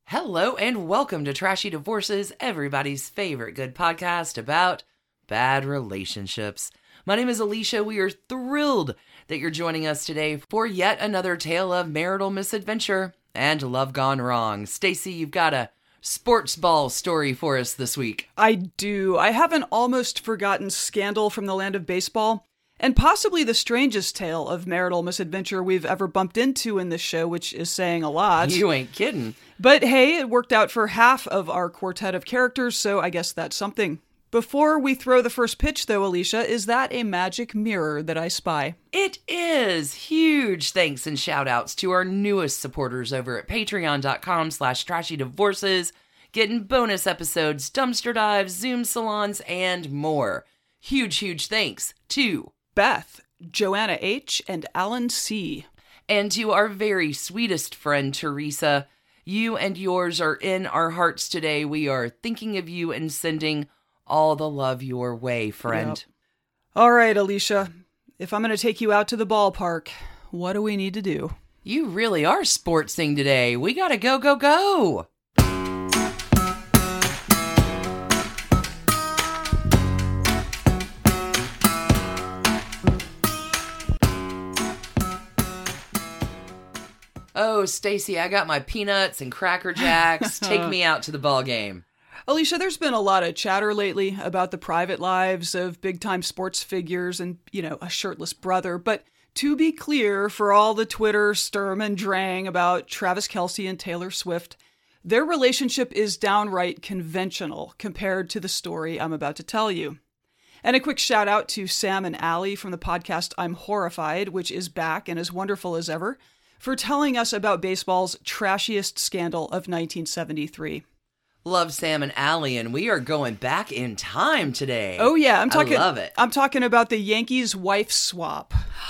Hello and welcome to Trashy Divorces, everybody's favorite good podcast about bad relationships. My name is Alicia. We are thrilled that you're joining us today for yet another tale of marital misadventure and love gone wrong. Stacy, you've got a sports ball story for us this week. I do. I have an almost forgotten scandal from the land of baseball, and possibly the strangest tale of marital misadventure we've ever bumped into in this show, which is saying a lot. You ain't kidding. But hey, it worked out for half of our quartet of characters, so I guess that's something. Before we throw the first pitch, though, Alicia, is that a magic mirror that I spy? It is. Huge thanks and shout outs to our newest supporters over at patreon.com/trashydivorces, getting bonus episodes, dumpster dives, Zoom salons, and more. Huge thanks to Beth, Joanna H., and Alan C. And to our very sweetest friend, Teresa. You and yours are in our hearts today. We are thinking of you and sending all the love your way, friend. Yep. All right, Alicia. If I'm going to take you out to the ballpark, what do we need to do? You really are sportsing today. We gotta go. Oh, Stacy, I got my peanuts and Cracker Jacks. Take me out to the ball game. Alicia, there's been a lot of chatter lately about the private lives of big-time sports figures and, a shirtless brother. But to be clear, for all the Twitter sturm and drang about Travis Kelce and Taylor Swift, their relationship is downright conventional compared to the story I'm about to tell you. And a quick shout out to Sam and Allie from the podcast I'm Horrified, which is back and as wonderful as ever, for telling us about baseball's trashiest scandal of 1973. Love Sam and Allie, and we are going back in time today. Oh yeah, I love it. I'm talking about the Yankees wife swap.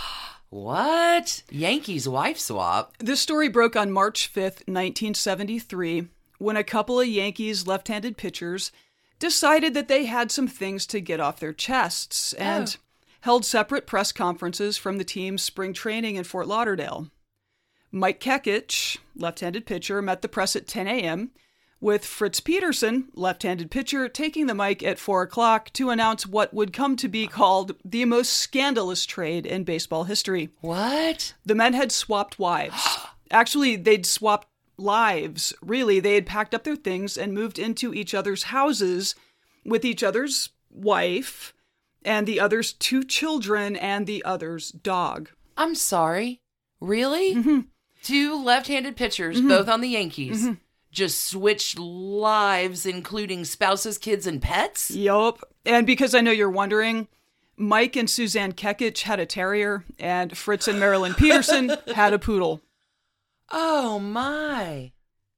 What? Yankees wife swap? This story broke on March 5th, 1973, when a couple of Yankees left-handed pitchers decided that they had some things to get off their chests and held separate press conferences from the team's spring training in Fort Lauderdale. Mike Kekich, left-handed pitcher, met the press at 10 a.m., with Fritz Peterson, left-handed pitcher, taking the mic at 4 o'clock to announce what would come to be called the most scandalous trade in baseball history. What? The men had swapped wives. Actually, they'd swapped lives. Really, they had packed up their things and moved into each other's houses with each other's wife and the other's 2 children and the other's dog. I'm sorry. Really? Mm-hmm. 2 left-handed pitchers, both on the Yankees, just switched lives, including spouses, kids, and pets? Yup. And because I know you're wondering, Mike and Suzanne Kekich had a terrier, and Fritz and Marilyn Peterson had a poodle. Oh, my.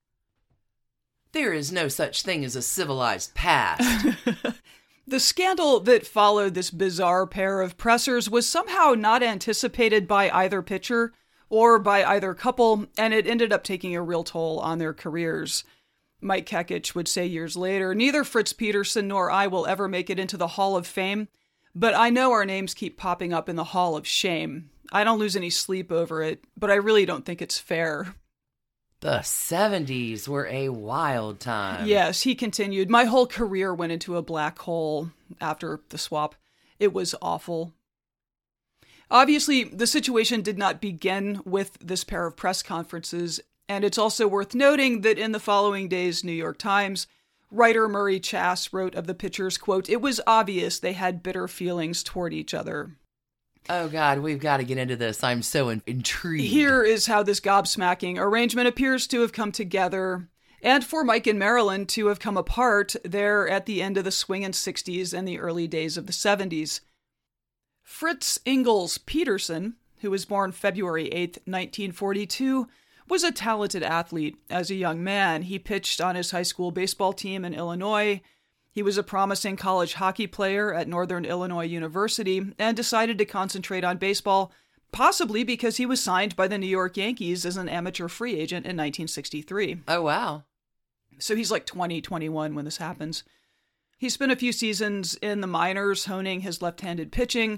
There is no such thing as a civilized past. The scandal that followed this bizarre pair of pressers was somehow not anticipated by either pitcher or by either couple, and it ended up taking a real toll on their careers. Mike Kekich would say years later, "Neither Fritz Peterson nor I will ever make it into the Hall of Fame, but I know our names keep popping up in the Hall of Shame. I don't lose any sleep over it, but I really don't think it's fair." The 70s were a wild time. Yes, he continued, "My whole career went into a black hole after the swap. It was awful." Obviously, the situation did not begin with this pair of press conferences, and it's also worth noting that in the following day's New York Times, writer Murray Chass wrote of the pitchers, quote, "It was obvious they had bitter feelings toward each other." Oh, God, we've got to get into this. I'm so intrigued. Here is how this gobsmacking arrangement appears to have come together, and for Mike and Marilyn to have come apart there at the end of the swingin' 60s and the early days of the 70s. Fritz Ingalls Peterson, who was born February 8, 1942, was a talented athlete. As a young man, he pitched on his high school baseball team in Illinois. He was a promising college hockey player at Northern Illinois University and decided to concentrate on baseball, possibly because he was signed by the New York Yankees as an amateur free agent in 1963. Oh, wow. So he's like 20, 21 when this happens. He spent a few seasons in the minors honing his left-handed pitching,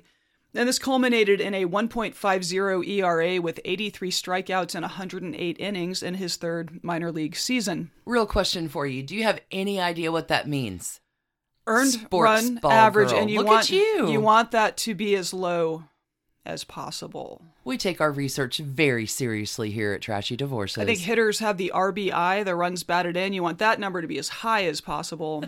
And this culminated in a 1.50 ERA with 83 strikeouts and 108 innings in his third minor league season. Real question for you. Do you have any idea what that means? Earned Sports run ball average, girl. and Look at you. You want that to be as low as possible. We take our research very seriously here at Trashy Divorces. I think hitters have the RBI, the runs batted in. You want that number to be as high as possible.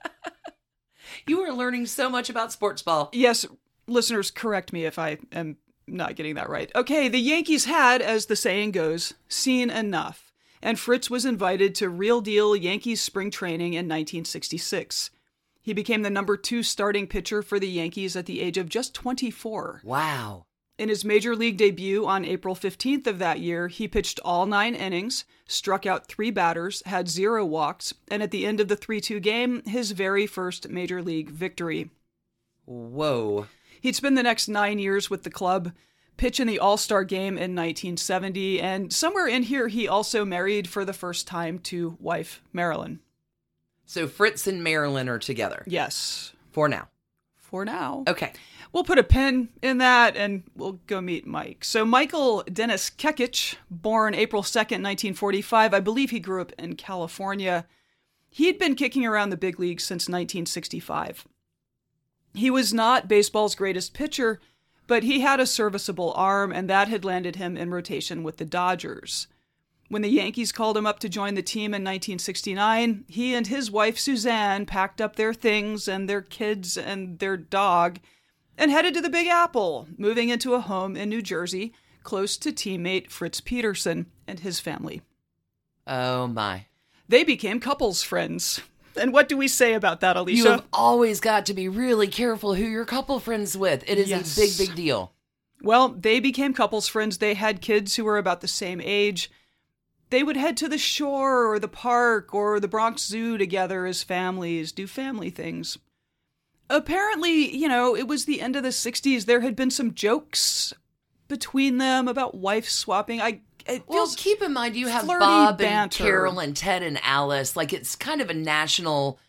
You are learning so much about sports ball. Yes, listeners, correct me if I am not getting that right. Okay, the Yankees had, as the saying goes, seen enough, and Fritz was invited to Real Deal Yankees spring training in 1966. He became the number 2 starting pitcher for the Yankees at the age of just 24. Wow. In his major league debut on April 15th of that year, he pitched all 9 innings, struck out 3 batters, had 0 walks, and at the end of the 3-2 game, his very first major league victory. Whoa. He'd spend the next 9 years with the club, pitch in the All-Star game in 1970, and somewhere in here he also married for the first time to wife Marilyn. So Fritz and Marilyn are together. Yes. For now. For now. Okay. We'll put a pin in that and we'll go meet Mike. So Michael Dennis Kekich, born April 2nd, 1945. I believe he grew up in California. He'd been kicking around the big leagues since 1965. He was not baseball's greatest pitcher, but he had a serviceable arm, and that had landed him in rotation with the Dodgers. When the Yankees called him up to join the team in 1969, he and his wife Suzanne packed up their things and their kids and their dog and headed to the Big Apple, moving into a home in New Jersey close to teammate Fritz Peterson and his family. Oh my. They became couples friends. And what do we say about that, Alicia? You have always got to be really careful who you're couple friends with. It is Yes. a big, big deal. Well, they became couples friends. They had kids who were about the same age. They would head to the shore or the park or the Bronx Zoo together as families, do family things. Apparently, it was the end of the 60s. There had been some jokes between them about wife swapping. Well, keep in mind, you have flirty Bob banter. and Carol and Ted and Alice. Like, it's kind of a national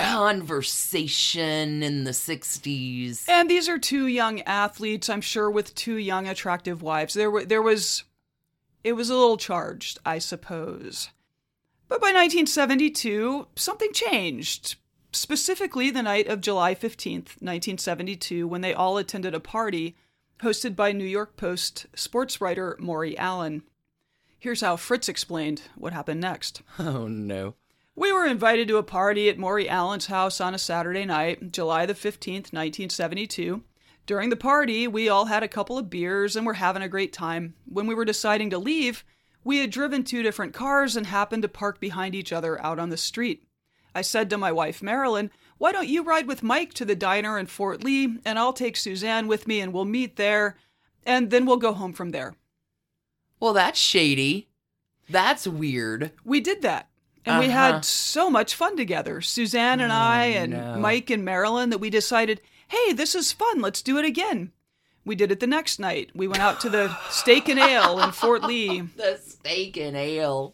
conversation in the 60s. And these are 2 young athletes, I'm sure, with 2 young, attractive wives. It was a little charged, I suppose. But by 1972, something changed. Specifically the night of July 15th, 1972, when they all attended a party hosted by New York Post sports writer Maury Allen. Here's how Fritz explained what happened next. Oh, no. We were invited to a party at Maury Allen's house on a Saturday night, July the 15th, 1972. During the party, we all had a couple of beers and were having a great time. When we were deciding to leave, we had driven 2 different cars and happened to park behind each other out on the street. I said to my wife, Marilyn, why don't you ride with Mike to the diner in Fort Lee, and I'll take Suzanne with me and we'll meet there, and then we'll go home from there. Well, that's shady. That's weird. We did that, and we had so much fun together, Suzanne and I and Mike and Marilyn, that we decided, hey, this is fun, let's do it again. We did it the next night. We went out to the Steak and Ale in Fort Lee. The Steak and Ale.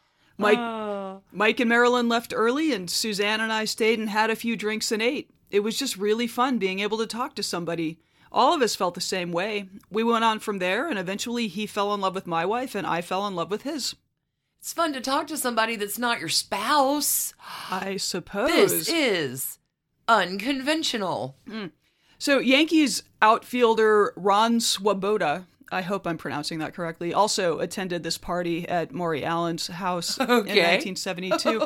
Mike and Marilyn left early, and Suzanne and I stayed and had a few drinks and ate. It was just really fun being able to talk to somebody. All of us felt the same way. We went on from there, and eventually he fell in love with my wife, and I fell in love with his. It's fun to talk to somebody that's not your spouse. I suppose. This is unconventional. So Yankees outfielder Ron Swoboda, I hope I'm pronouncing that correctly, also attended this party at Maury Allen's house in 1972.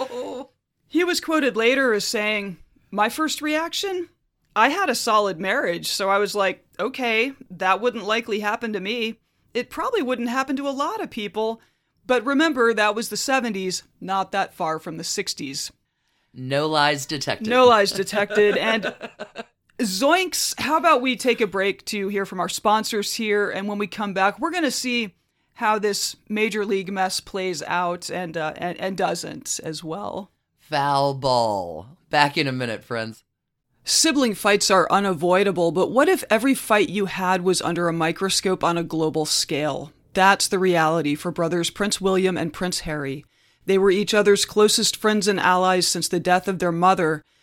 He was quoted later as saying, my first reaction? I had a solid marriage, so I was like, okay, that wouldn't likely happen to me. It probably wouldn't happen to a lot of people. But remember, that was the 70s, not that far from the 60s. No lies detected. No lies detected. And zoinks, how about we take a break to hear from our sponsors here, and when we come back, we're going to see how this major league mess plays out and doesn't as well. Foul ball. Back in a minute, friends. Sibling fights are unavoidable, but what if every fight you had was under a microscope on a global scale? That's the reality for brothers Prince William and Prince Harry. They were each other's closest friends and allies since the death of their mother,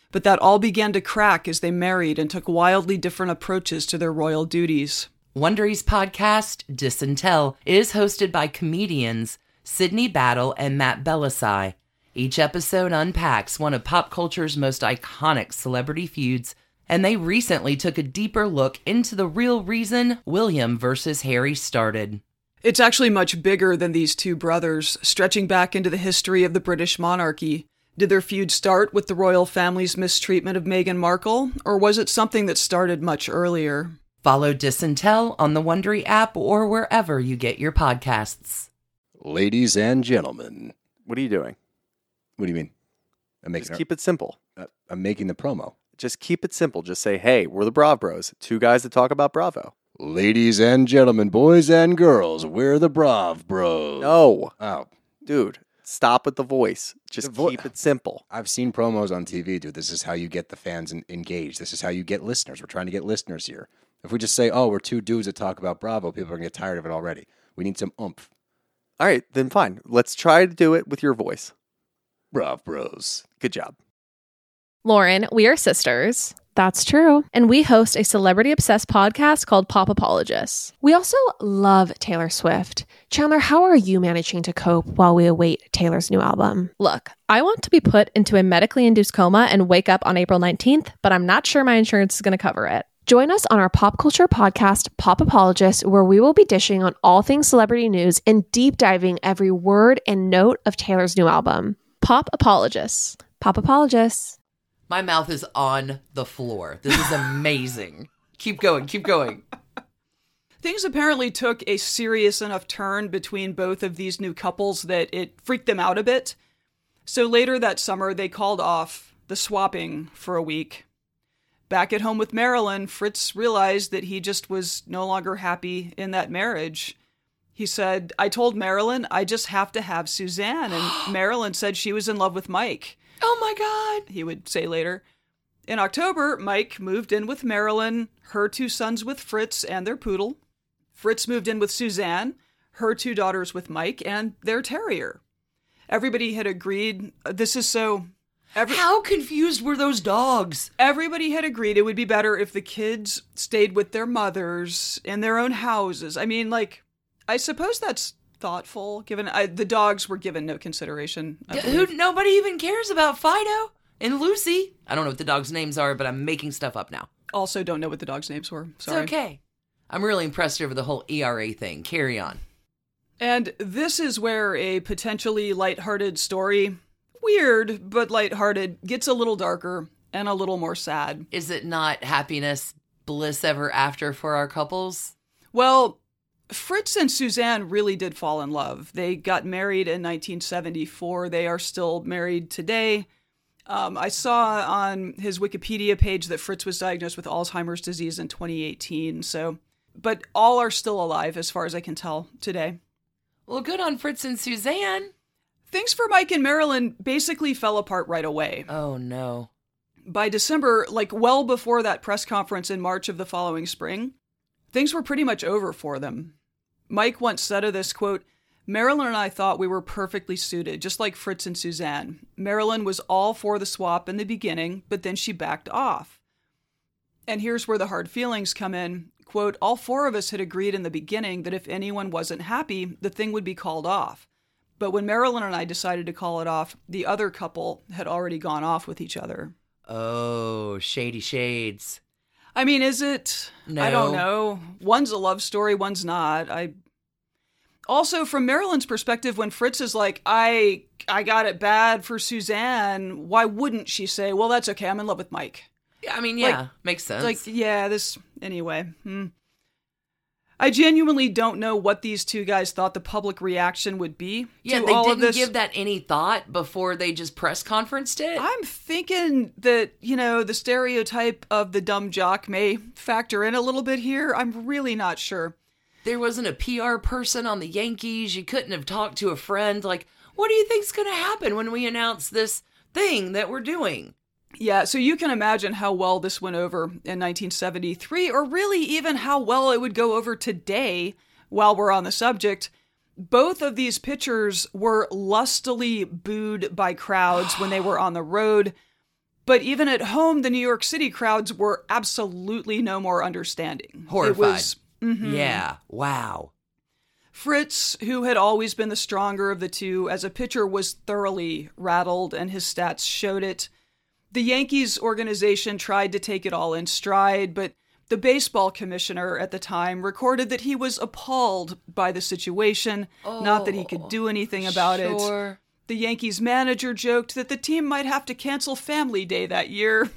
But that all began to crack as they married and took wildly different approaches to their royal duties. Wondery's podcast, Dis and Tell, is hosted by comedians Sydney Battle and Matt Belisai. Each episode unpacks one of pop culture's most iconic celebrity feuds, and they recently took a deeper look into the real reason William versus Harry started. It's actually much bigger than these two brothers, stretching back into the history of the British monarchy. Did their feud start with the royal family's mistreatment of Meghan Markle, or was it something that started much earlier? Follow Dis and Tell on the Wondery app or wherever you get your podcasts. Ladies and gentlemen. What are you doing? What do you mean? Just keep it simple. I'm making the promo. Just keep it simple. Just say, hey, we're the Bravo Bros. Two guys that talk about Bravo. Ladies and gentlemen, boys and girls, we're the Bravo Bros. No. Oh. Dude, stop with the voice. Just keep it simple. I've seen promos on TV, dude. This is how you get the fans engaged. This is how you get listeners. We're trying to get listeners here. If we just say, oh, we're two dudes that talk about Bravo, people are going to get tired of it already. We need some oomph. All right, then fine. Let's try to do it with your voice. Bravo Bros. Good job. Lauren, we are sisters. That's true. And we host a celebrity-obsessed podcast called Pop Apologists. We also love Taylor Swift. Chandler, how are you managing to cope while we await Taylor's new album? Look, I want to be put into a medically induced coma and wake up on April 19th, but I'm not sure my insurance is going to cover it. Join us on our pop culture podcast, Pop Apologists, where we will be dishing on all things celebrity news and deep diving every word and note of Taylor's new album. Pop Apologists. Pop Apologists. My mouth is on the floor. This is amazing. Keep going, keep going. Things apparently took a serious enough turn between both of these new couples that it freaked them out a bit. So later that summer, they called off the swapping for a week. Back at home with Marilyn, Fritz realized that he just was no longer happy in that marriage. He said, I told Marilyn I just have to have Suzanne, and Marilyn said she was in love with Mike. Oh my God, he would say later. In October, Mike moved in with Marilyn, her two sons with Fritz and their poodle. Fritz moved in with Suzanne, her two daughters with Mike, and their terrier. Everybody had agreed, this is so... How confused were those dogs? Everybody had agreed it would be better if the kids stayed with their mothers in their own houses. I mean, like, I suppose that's thoughtful, given the dogs were given no consideration. Nobody even cares about Fido and Lucy. I don't know what the dogs' names are, but I'm making stuff up now. Also don't know what the dogs' names were. Sorry. It's okay. I'm really impressed over the whole ERA thing. Carry on. And this is where a potentially lighthearted story, weird but lighthearted, gets a little darker and a little more sad. Is it not happiness, bliss ever after for our couples? Well, Fritz and Suzanne really did fall in love. They got married in 1974. They are still married today. I saw on his Wikipedia page that Fritz was diagnosed with Alzheimer's disease in 2018. But all are still alive as far as I can tell today. Well, good on Fritz and Suzanne. Things for Mike and Marilyn basically fell apart right away. Oh, no. By December, like well before that press conference in March of the following spring, things were pretty much over for them. Mike once said of this, quote, Marilyn and I thought we were perfectly suited, just like Fritz and Suzanne. Marilyn was all for the swap in the beginning, but then she backed off. And here's where the hard feelings come in. Quote, all four of us had agreed in the beginning that if anyone wasn't happy, the thing would be called off. But when Marilyn and I decided to call it off, the other couple had already gone off with each other. Oh, shady shades. I mean, is it? No. I don't know. One's a love story, one's not. Also, from Marilyn's perspective, when Fritz is like, I got it bad for Suzanne, why wouldn't she say, well, that's okay, I'm in love with Mike? I mean, yeah, makes sense. Anyway. I genuinely don't know what these two guys thought the public reaction would be to all they of this. didn't give that any thought before they just press conferenced it? I'm thinking that, the stereotype of the dumb jock may factor in a little bit here. I'm really not sure. There wasn't a PR person on the Yankees. You couldn't have talked to a friend. Like, what do you think's going to happen when we announce this thing that we're doing? Yeah, so you can imagine how well this went over in 1973, or really even how well it would go over today while we're on the subject. Both of these pitchers were lustily booed by crowds when they were on the road. But even at home, the New York City crowds were absolutely no more understanding. Horrified. Yeah. Wow. Fritz, who had always been the stronger of the two as a pitcher, was thoroughly rattled, and his stats showed it. The Yankees organization tried to take it all in stride, but the baseball commissioner at the time recorded that he was appalled by the situation, not that he could do anything about it. The Yankees manager joked that the team might have to cancel Family Day that year.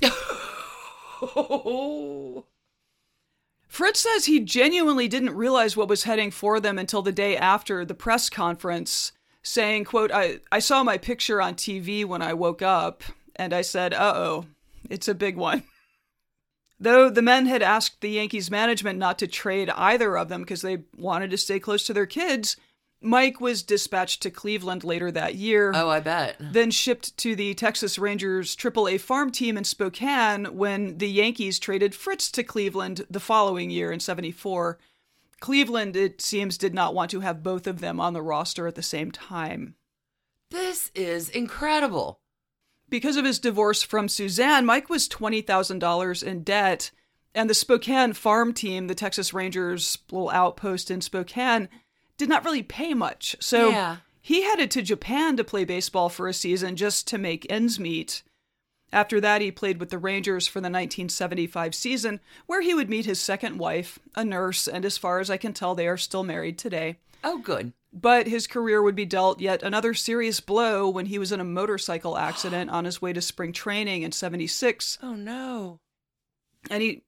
Fritz says he genuinely didn't realize what was heading for them until the day after the press conference, saying, quote, I saw my picture on TV when I woke up, and I said, uh-oh, it's a big one. Though the men had asked the Yankees management not to trade either of them because they wanted to stay close to their kids, Mike was dispatched to Cleveland later that year. Oh, I bet. Then shipped to the Texas Rangers AAA farm team in Spokane when the Yankees traded Fritz to Cleveland the following year in '74. Cleveland, it seems, did not want to have both of them on the roster at the same time. This is incredible. Because of his divorce from Suzanne, Mike was $20,000 in debt, and the Spokane farm team, the Texas Rangers' little outpost in Spokane, did not really pay much. So he headed to Japan to play baseball for a season just to make ends meet. After that, he played with the Rangers for the 1975 season, where he would meet his second wife, a nurse, and as far as I can tell, they are still married today. Oh, good. But his career would be dealt yet another serious blow when he was in a motorcycle accident on his way to spring training in '76. Oh, no. And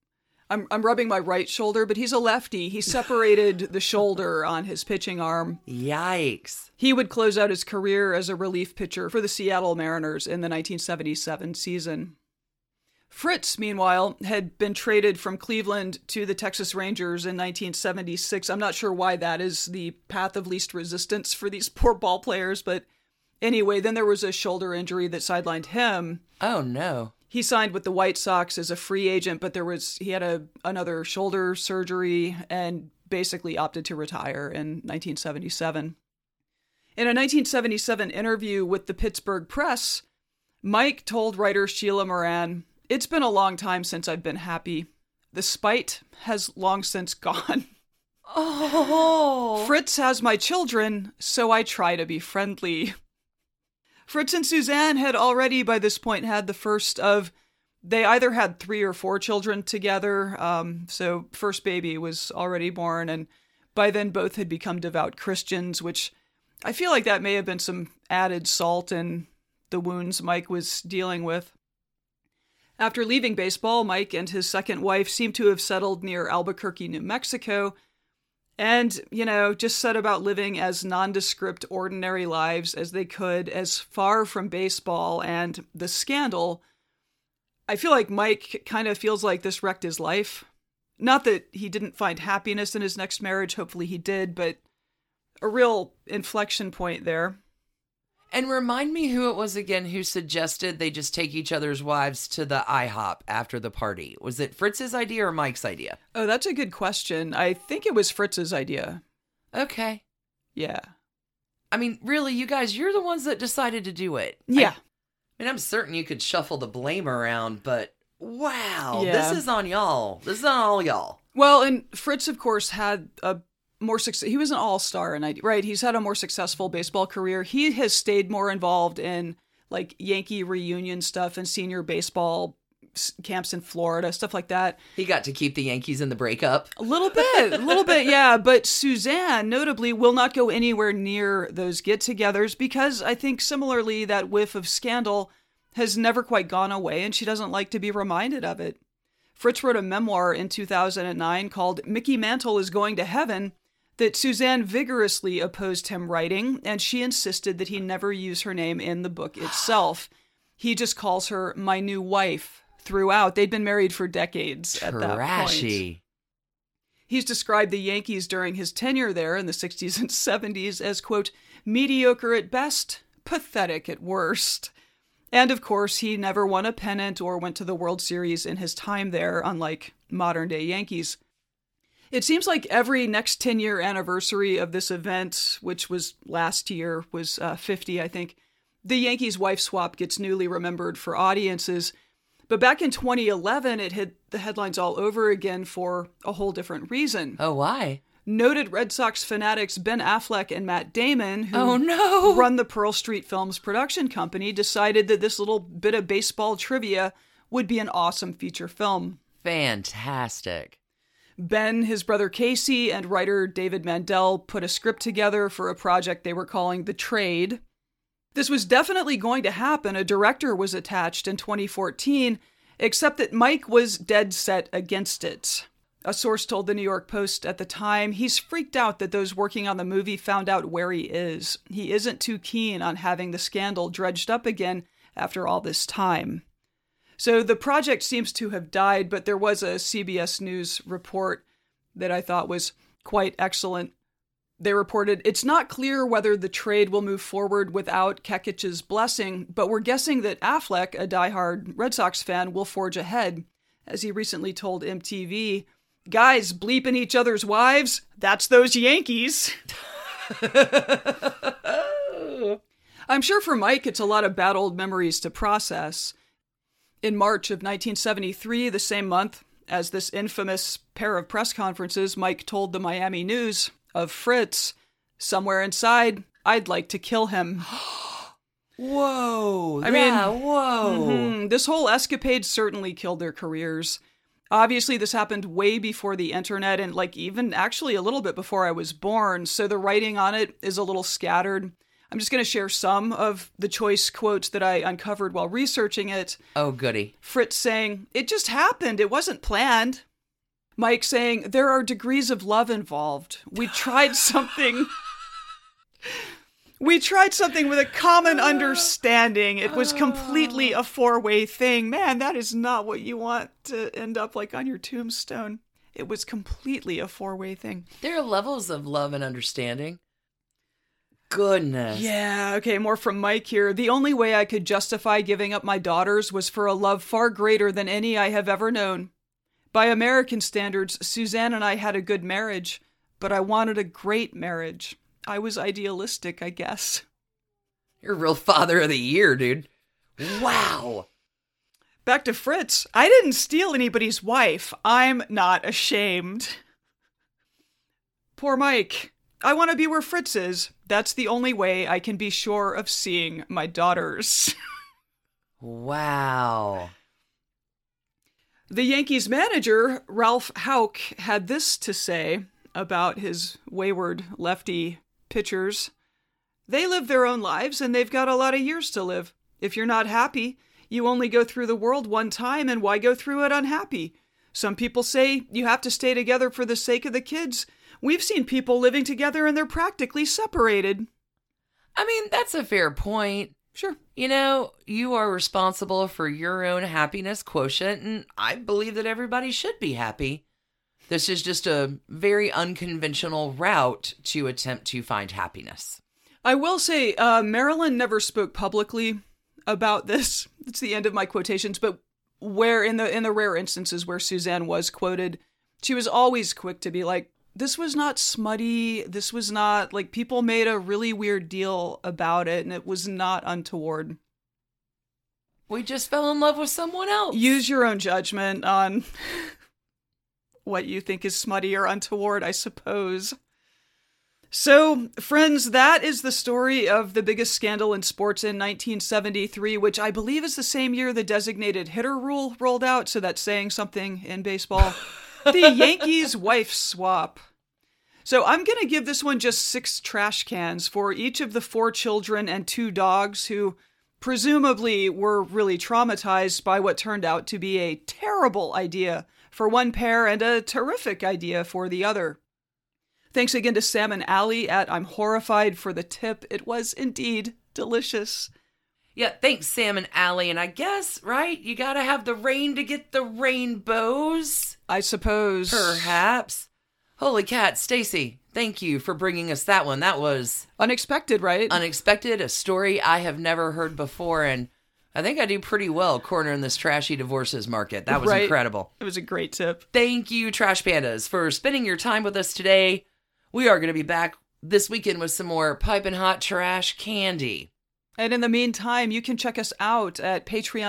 I'm rubbing my right shoulder, but he's a lefty. He separated the shoulder on his pitching arm. Yikes. He would close out his career as a relief pitcher for the Seattle Mariners in the 1977 season. Fritz, meanwhile, had been traded from Cleveland to the Texas Rangers in 1976. I'm not sure why that is the path of least resistance for these poor ball players, but anyway, then there was a shoulder injury that sidelined him. Oh, no. He signed with the White Sox as a free agent, but he had another shoulder surgery and basically opted to retire in 1977. In a 1977 interview with the Pittsburgh Press, Mike told writer Sheila Moran, "It's been a long time since I've been happy. The spite has long since gone. Oh. Fritz has my children, so I try to be friendly." Fritz and Suzanne had already by this point had the first of, they either had 3 or 4 children together, so first baby was already born, and by then both had become devout Christians, which I feel like that may have been some added salt in the wounds Mike was dealing with. After leaving baseball, Mike and his second wife seemed to have settled near Albuquerque, New Mexico, and, just set about living as nondescript, ordinary lives as they could, as far from baseball and the scandal. I feel like Mike kind of feels like this wrecked his life. Not that he didn't find happiness in his next marriage, hopefully he did, but a real inflection point there. And remind me who it was again who suggested they just take each other's wives to the IHOP after the party. Was it Fritz's idea or Mike's idea? Oh, that's a good question. I think it was Fritz's idea. Okay. Yeah. I mean, really, you guys, you're the ones that decided to do it. Yeah. I'm certain you could shuffle the blame around, but wow, Yeah. This is on y'all. This is on all y'all. Well, and Fritz, of course, had a more success. He was an all-star, right? He's had a more successful baseball career. He has stayed more involved in like Yankee reunion stuff and senior baseball camps in Florida, stuff like that. He got to keep the Yankees in the breakup. A little bit, yeah. But Suzanne, notably, will not go anywhere near those get-togethers because I think similarly that whiff of scandal has never quite gone away, and she doesn't like to be reminded of it. Fritz wrote a memoir in 2009 called Mickey Mantle is Going to Heaven that Suzanne vigorously opposed him writing, and she insisted that he never use her name in the book itself. He just calls her my new wife throughout. They'd been married for decades at that point. Trashy. He's described the Yankees during his tenure there in the 60s and 70s as, quote, mediocre at best, pathetic at worst. And of course, he never won a pennant or went to the World Series in his time there, unlike modern-day Yankees. It seems like every next 10-year anniversary of this event, which was last year, was 50, I think, The Yankees wife swap gets newly remembered for audiences, but back in 2011, it hit the headlines all over again for a whole different reason. Oh, why? Noted Red Sox fanatics Ben Affleck and Matt Damon, who run the Pearl Street Films production company, decided that this little bit of baseball trivia would be an awesome feature film. Fantastic. Ben, his brother Casey, and writer David Mandel put a script together for a project they were calling The Trade. This was definitely going to happen. A director was attached in 2014, except that Mike was dead set against it. A source told the New York Post at the time he's freaked out that those working on the movie found out where he is. He isn't too keen on having the scandal dredged up again after all this time. So the project seems to have died, but there was a CBS News report that I thought was quite excellent. They reported, it's not clear whether the trade will move forward without Kekich's blessing, but we're guessing that Affleck, a diehard Red Sox fan, will forge ahead. As he recently told MTV, guys bleeping each other's wives, that's those Yankees. I'm sure for Mike, it's a lot of bad old memories to process. In March of 1973, the same month as this infamous pair of press conferences, Mike told the Miami News of Fritz, somewhere inside, I'd like to kill him. Whoa. Whoa. This whole escapade certainly killed their careers. Obviously, this happened way before the internet and even actually a little bit before I was born, so the writing on it is a little scattered. I'm just going to share some of the choice quotes that I uncovered while researching it. Oh, goody. Fritz saying, it just happened. It wasn't planned. Mike saying, there are degrees of love involved. We tried something. We tried something with a common understanding. It was completely a four-way thing. Man, that is not what you want to end up like on your tombstone. It was completely a four-way thing. There are levels of love and understanding. Goodness. Yeah, okay, more from Mike here. The only way I could justify giving up my daughters was for a love far greater than any I have ever known. By American standards, Suzanne and I had a good marriage, but I wanted a great marriage. I was idealistic, I guess. You're a real father of the year, dude. Wow. Back to Fritz. I didn't steal anybody's wife. I'm not ashamed. Poor Mike. I want to be where Fritz is. That's the only way I can be sure of seeing my daughters. Wow. The Yankees manager, Ralph Houck, had this to say about his wayward lefty pitchers. They live their own lives and they've got a lot of years to live. If you're not happy, you only go through the world one time, and why go through it unhappy? Some people say you have to stay together for the sake of the kids. We've seen people living together and they're practically separated. I mean, that's a fair point. Sure. You know, you are responsible for your own happiness quotient, and I believe that everybody should be happy. This is just a very unconventional route to attempt to find happiness. I will say, Marilyn never spoke publicly about this. It's the end of my quotations, but where in the rare instances where Suzanne was quoted, she was always quick to be like, this was not smutty. This was not, people made a really weird deal about it, and it was not untoward. We just fell in love with someone else. Use your own judgment on what you think is smutty or untoward, I suppose. So, friends, that is the story of the biggest scandal in sports in 1973, which I believe is the same year the designated hitter rule rolled out, so that's saying something in baseball. The Yankees wife swap. So I'm going to give this one just 6 trash cans for each of the 4 children and 2 dogs who presumably were really traumatized by what turned out to be a terrible idea for one pair and a terrific idea for the other. Thanks again to Sam and Allie at I'm Horrified for the tip. It was indeed delicious. Yeah, thanks, Sam and Allie. And I guess, right, you gotta have the rain to get the rainbows. I suppose. Perhaps. Holy cat, Stacy, thank you for bringing us that one. That was unexpected, right? Unexpected, a story I have never heard before, and I think I do pretty well cornering this trashy divorces market. That was incredible. It was a great tip. Thank you, Trash Pandas, for spending your time with us today. We are going to be back this weekend with some more piping hot trash candy. And in the meantime, you can check us out at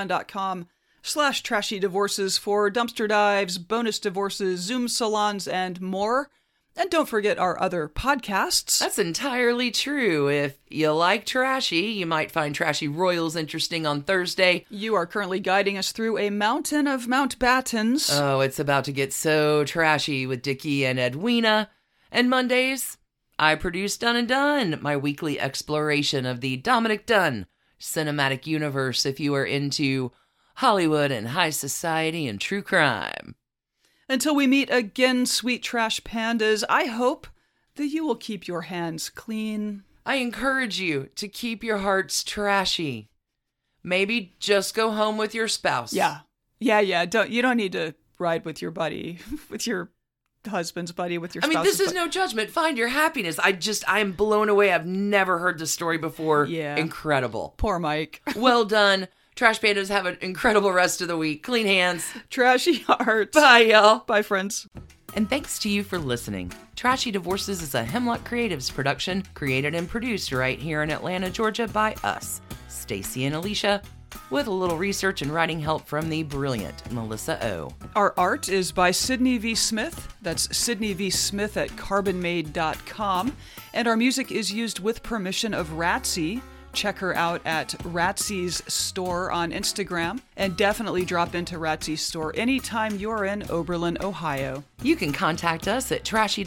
patreon.com/trashydivorces for dumpster dives, bonus divorces, Zoom salons, and more. And don't forget our other podcasts. That's entirely true. If you like Trashy, you might find Trashy Royals interesting on Thursday. You are currently guiding us through a mountain of Mountbattens. Oh, it's about to get so trashy with Dickie and Edwina. And Mondays, I produce Done and Done, my weekly exploration of the Dominic Dunn cinematic universe if you are into Hollywood and high society and true crime. Until we meet again, sweet trash pandas, I hope that you will keep your hands clean. I encourage you to keep your hearts trashy. Maybe just go home with your spouse. Yeah. You don't need to ride with your buddy, with your husband's buddy, with your spouse's this is buddy. no judgment. Find your happiness. I'm blown away. I've never heard this story before. Yeah. Incredible. Poor Mike. Well done. Trash Pandas, have an incredible rest of the week. Clean hands. Trashy hearts. Bye, y'all. Bye, friends. And thanks to you for listening. Trashy Divorces is a Hemlock Creatives production, created and produced right here in Atlanta, Georgia by us, Stacy and Alicia, with a little research and writing help from the brilliant Melissa O. Our art is by Sydney V. Smith. That's Sydney V. Smith at carbonmade.com. And our music is used with permission of Ratsy. Check her out at Ratsy's store on Instagram, and definitely drop into Ratsy's store anytime you're in Oberlin, Ohio. You can contact us at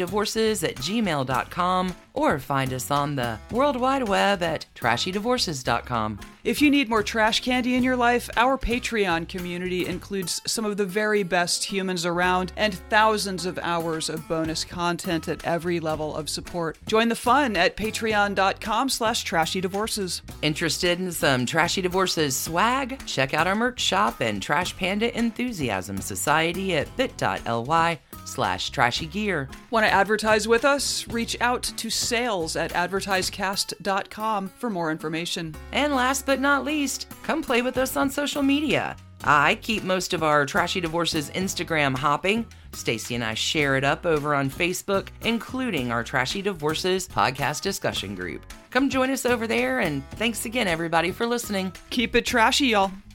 trashydivorces@gmail.com or find us on the World Wide Web at trashydivorces.com. If you need more trash candy in your life, our Patreon community includes some of the very best humans around and thousands of hours of bonus content at every level of support. Join the fun at patreon.com/trashydivorces. Interested in some Trashy Divorces swag? Check out our merch shop and Trash Panda Enthusiasm Society at bit.ly/trashygear. Want to advertise with us? Reach out to sales@advertisecast.com for more information. And last but not least, come play with us on social media. I keep most of our Trashy Divorces Instagram hopping. Stacy and I share it up over on Facebook, including our Trashy Divorces podcast discussion group. Come join us over there, and thanks again, everybody, for listening. Keep it trashy, y'all.